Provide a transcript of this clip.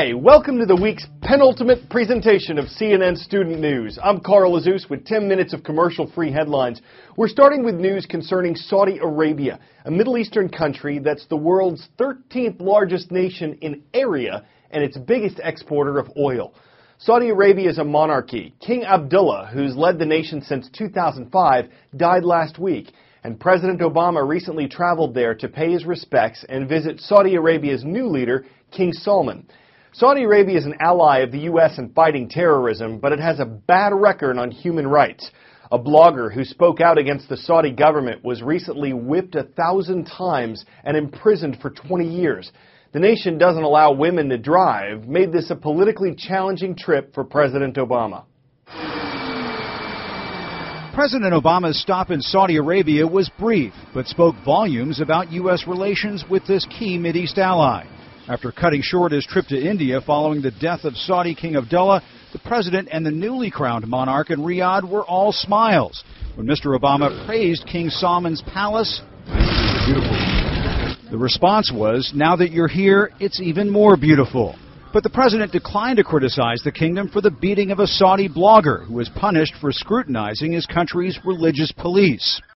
Hi, welcome to the week's penultimate presentation of CNN Student News. I'm Carl Azus with 10 minutes of commercial-free headlines. We're starting with news concerning Saudi Arabia, a Middle Eastern country that's the world's 13th largest nation in area and its biggest exporter of oil. Saudi Arabia is a monarchy. King Abdullah, who's led the nation since 2005, died last week, and President Obama recently traveled there to pay his respects and visit Saudi Arabia's new leader, King Salman. Saudi Arabia is an ally of the U.S. in fighting terrorism, but it has a bad record on human rights. A blogger who spoke out against the Saudi government was recently whipped 1,000 times and imprisoned for 20 years. The nation doesn't allow women to drive, made this a politically challenging trip for President Obama. President Obama's stop in Saudi Arabia was brief, but spoke volumes about U.S. relations with this key Mideast ally. After cutting short his trip to India following the death of Saudi King Abdullah, the president and the newly crowned monarch in Riyadh were all smiles when Mr. Obama praised King Salman's palace. The response was, "Now that you're here, it's even more beautiful." But the president declined to criticize the kingdom for the beating of a Saudi blogger who was punished for scrutinizing his country's religious police.